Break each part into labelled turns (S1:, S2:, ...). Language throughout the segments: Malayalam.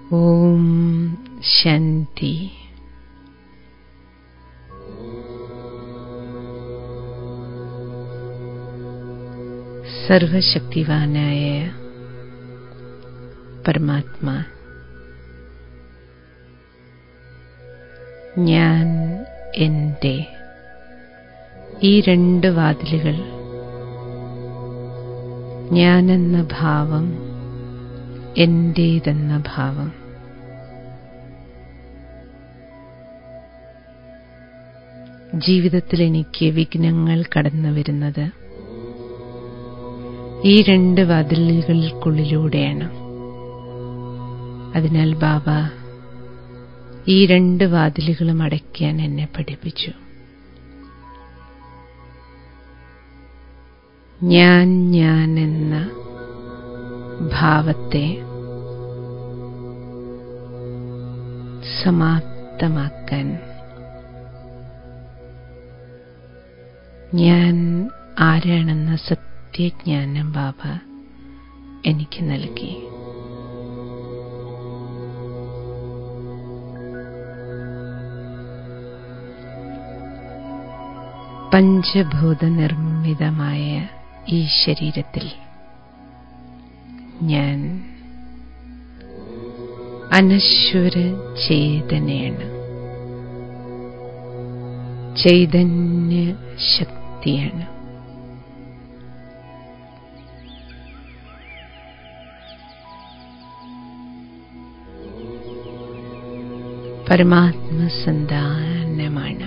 S1: ഓം ശാന്തി. സർവശക്തിവാനായ പരമാത്മാ, ഞാൻ എൻ്റെ ഈ രണ്ട് വാതിലുകൾ, ഞാനെന്ന ഭാവം, എന്റേതെന്ന ഭാവം, ജീവിതത്തിൽ എനിക്ക് വിഘ്നങ്ങൾ കടന്നു വരുന്നത് ഈ രണ്ട് വാതിലുകൾക്കുള്ളിലൂടെയാണ്. അതിനാൽ ബാബ ഈ രണ്ട് വാതിലുകളും അടയ്ക്കാൻ എന്നെ പഠിപ്പിച്ചു. ഞാൻ എന്ന ഭാവത്തെ സമാപ്തമാക്കാൻ ഞാൻ ആരാണെന്ന സത്യജ്ഞാനം ബാബ എനിക്ക് നൽകി. പഞ്ചഭൂത നിർമ്മിതമായ ഈ ശരീരത്തിൽ ഞാൻ അനശ്വര ചേതനയാണ്, ചൈതന്യ ശക്തിയാണ്. പരമാത്മസന്താനമാണ്.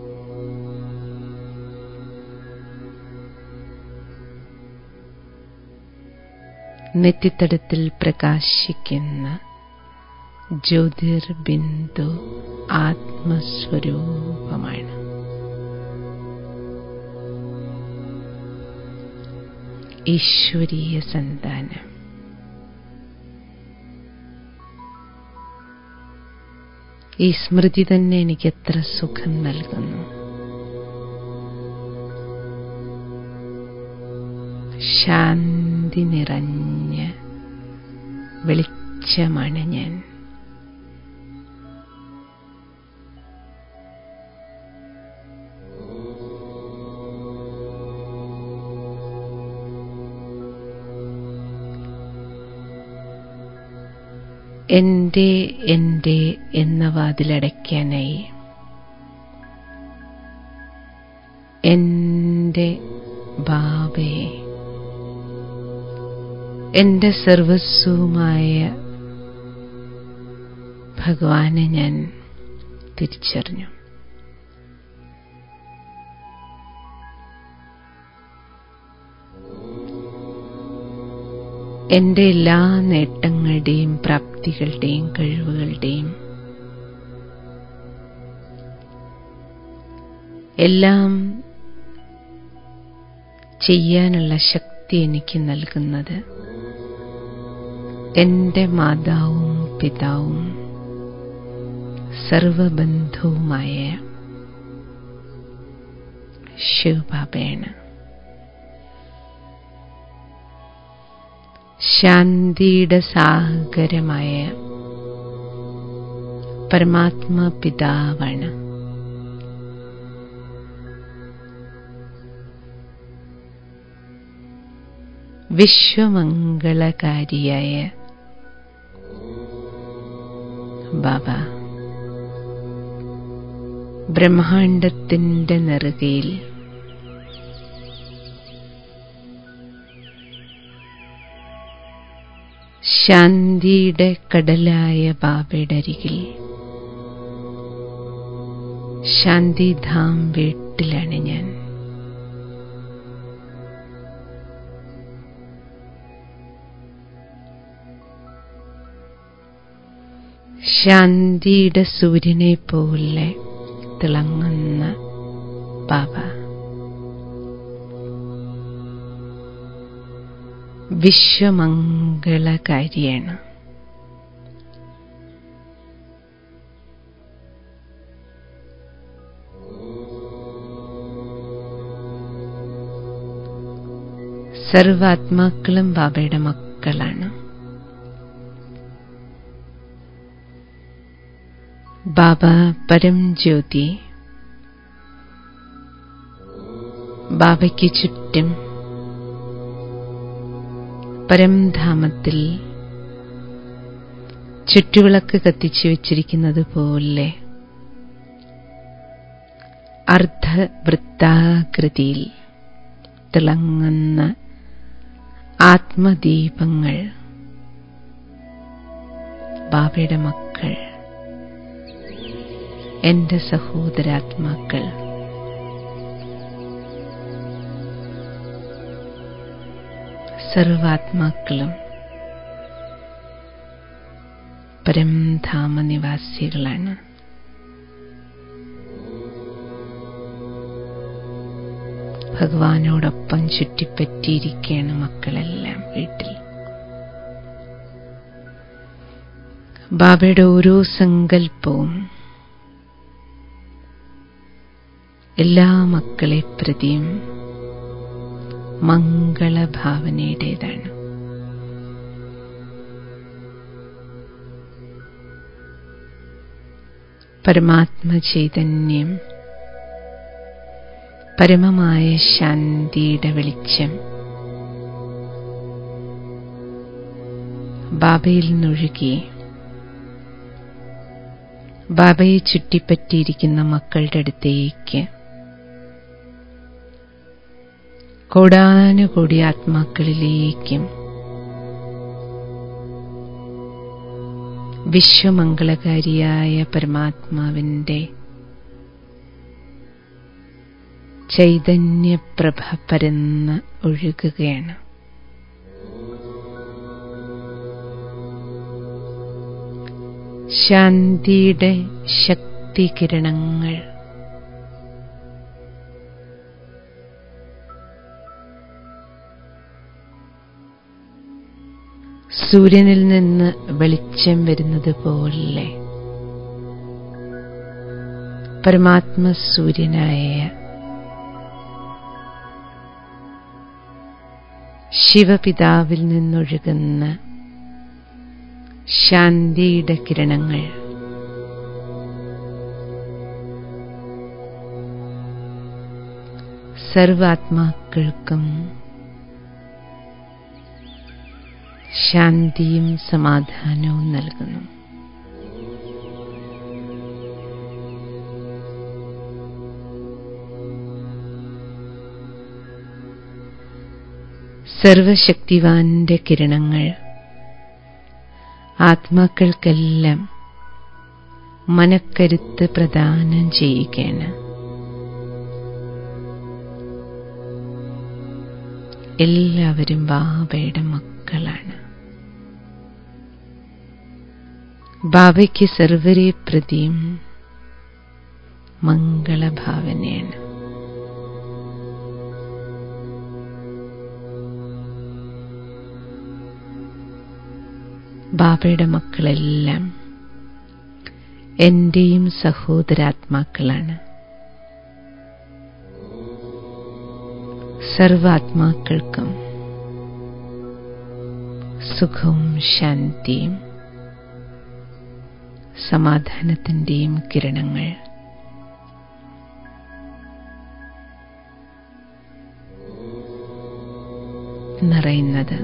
S1: നെറ്റിത്തടത്തിൽ പ്രകാശിക്കുന്ന ജ്യോതിർബിന്ദു ആത്മസ്വരൂപമാണ്. ഈശ്വരീയ സന്താനം. ഈ സ്മൃതി തന്നെ എനിക്ക് എത്ര സുഖം നൽകുന്നു. ശാന്തി നിറഞ്ഞ വെളിച്ചമാണ് ഞാൻ. എൻ്റെ എന്ന വാതിലടയ്ക്കാനായി എൻ്റെ ബാബയെ, എൻ്റെ സർവസ്വവുമായ ഭഗവാനെ ഞാൻ തിരിച്ചറിഞ്ഞു. എൻ്റെ എല്ലാ നേട്ടങ്ങളുടെയും പ്രാപ്തികളുടെയും കഴിവുകളുടെയും എല്ലാം ചെയ്യാനുള്ള ശക്തി എനിക്ക് നൽകുന്നത് എൻ്റെ മാതാവും പിതാവും സർവബന്ധവുമായ ശിവബാബയാണ്. ശാന്തിയുടെ സാഗരമായ പരമാത്മാ പിതാവാണ്. വിശ്വമംഗളകാരിയായ ബാബ ബ്രഹ്മാണ്ഡത്തിന്റെ നെറുകയിൽ ശാന്തിയുടെ കടലായ ബാബയുടെ അരികിൽ ശാന്തിധാം വീട്ടിലാണ് ഞാൻ. ശാന്തിയുടെ സൂര്യനെ പോലെ തിളങ്ങുന്ന ബാബ വിശ്വമംഗളകാരിയാണ്. സർവാത്മാക്കളും ബാബയുടെ മക്കളാണ്. ബാബ പരം ജ്യോതി ബാബയ്ക്ക് ചുറ്റും പരംധാമത്തിൽ ചുറ്റുവിളക്ക് കത്തിച്ചു വച്ചിരിക്കുന്നത് പോലെ അർദ്ധവൃത്താകൃതിയിൽ തിളങ്ങുന്ന ആത്മദീപങ്ങൾ ബാബയുടെ മക്കൾ, എന്റെ സഹോദരാത്മാക്കൾ, സർവാത്മാക്കളും പരംധാമ നിവാസികളാണ്. ഭഗവാനോടൊപ്പം ചുറ്റിപ്പറ്റിയിരിക്കുകയാണ് മക്കളെല്ലാം വീട്ടിൽ. ബാബയുടെ ഓരോ സങ്കല്പവും എല്ലാ മക്കളെ പ്രതിയും മംഗളഭാവനയുടേതാണ്. പരമാത്മചൈതന്യം, പരമമായ ശാന്തിയുടെ വെളിച്ചം ബാബയിൽ നിന്നൊഴുകി ബാബയെ ചുറ്റിപ്പറ്റിയിരിക്കുന്ന മക്കളുടെ അടുത്തേക്ക് കോടാനുകോടി ആത്മാക്കളിലേക്കും വിശ്വമംഗളകാരിയായ പരമാത്മാവിന്റെ ചൈതന്യപ്രഭ പരന്ന് ഒഴുകുകയാണ്. ശാന്തിയുടെ ശക്തി കിരണങ്ങൾ സൂര്യനിൽ നിന്ന് വെളിച്ചം വരുന്നത് പോലെ പരമാത്മസൂര്യനായ ശിവപിതാവിൽ നിന്നൊഴുകുന്ന ശാന്തിയുടെ കിരണങ്ങൾ സർവാത്മാക്കൾക്കും ശാന്തിയും സമാധാനവും നൽകുന്നു. സർവശക്തിവാന്റെ കിരണങ്ങൾ ആത്മാക്കൾക്കെല്ലാം മനക്കരുത്ത് പ്രദാനം ചെയ്യുകയാണ്. എല്ലാവരും ബാബയുടെ മക്കളാണ്. ബാബയ്ക്ക് സർവരെ പ്രതിയും മംഗളഭാവനയാണ്. ബാബയുടെ മക്കളെല്ലാം എന്റെയും സഹോദരാത്മാക്കളാണ്. സർവാത്മാക്കൾക്കും സുഖവും ശാന്തിയും സമാധാനത്തിന്റെയും കിരണങ്ങൾ നിറയുന്നത്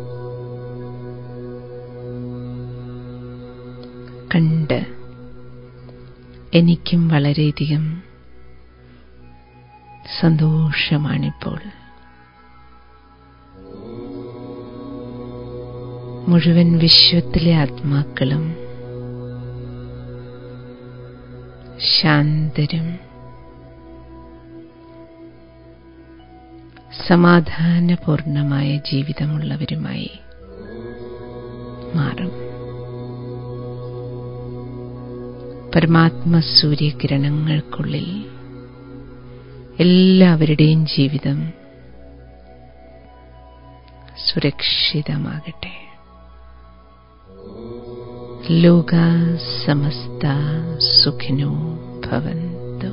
S1: കണ്ട് എനിക്കും വളരെയധികം സന്തോഷമാണിപ്പോൾ. മുഴുവൻ വിശ്വത്തിലെ ആത്മാക്കളും ശാന്തരും സമാധാനപൂർണമായ ജീവിതമുള്ളവരുമായി മാറും. പരമാത്മ സൂര്യകിരണങ്ങൾക്കുള്ളിൽ എല്ലാവരുടെയും ജീവിതം സുരക്ഷിതമാകട്ടെ. ലോകാ സമസ്ത സുഖിനോ ഭവന്തു.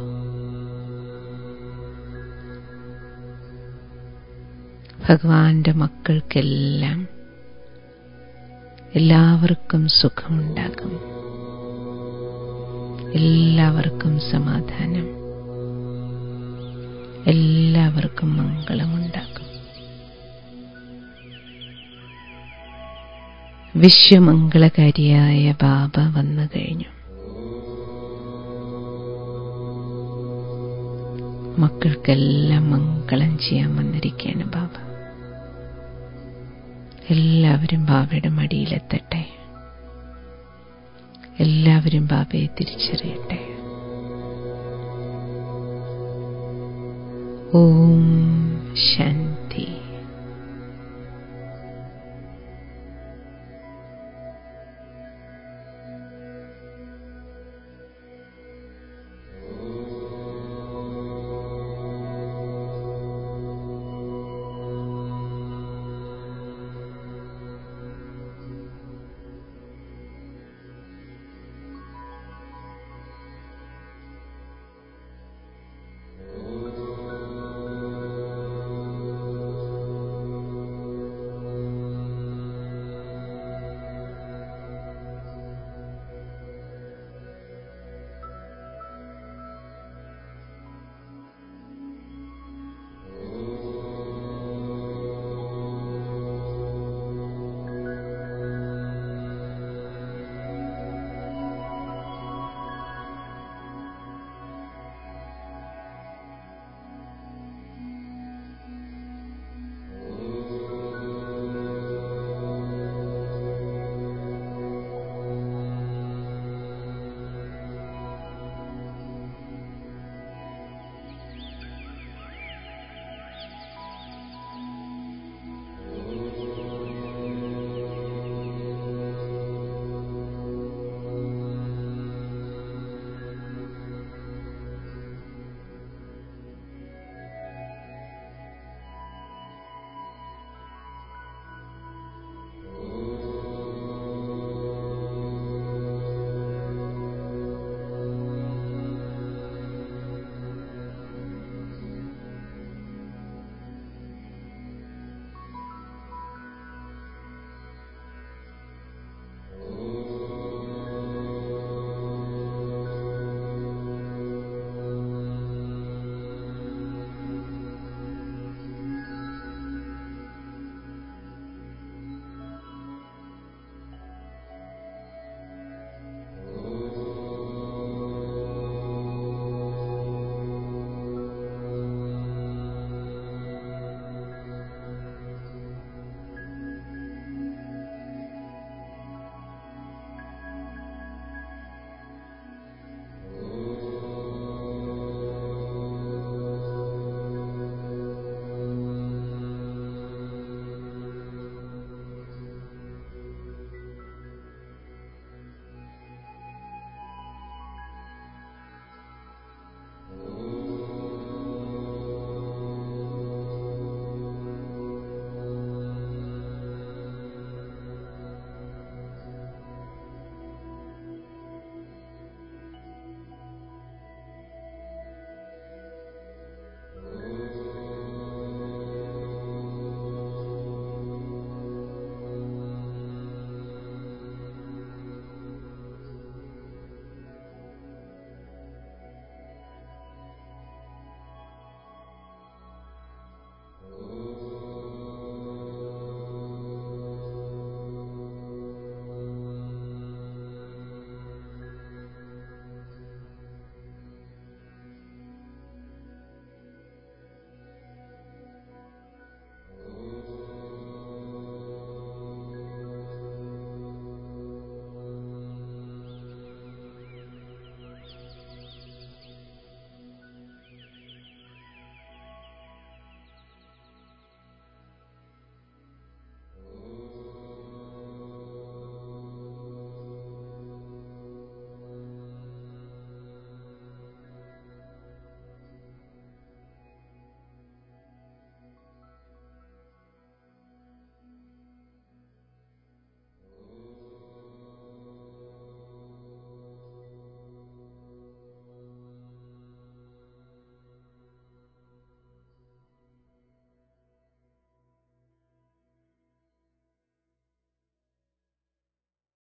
S1: ഭഗവാന്റെ മക്കൾക്കെല്ലാം എല്ലാവർക്കും സുഖമുണ്ടാകും. എല്ലാവർക്കും സമാധാനം, എല്ലാവർക്കും മംഗളമുണ്ടാകും. വിശ്വമംഗളകാരിയായ ബാബ വന്നു കഴിഞ്ഞു. മക്കൾക്കെല്ലാം മംഗളം ചെയ്യാൻ വന്നിരിക്കുകയാണ് ബാബ. എല്ലാവരും ബാബയുടെ മടിയിലെത്തട്ടെ. എല്ലാവരും ബാബയെ തിരിച്ചറിയട്ടെ. ഓം ശാന്തി.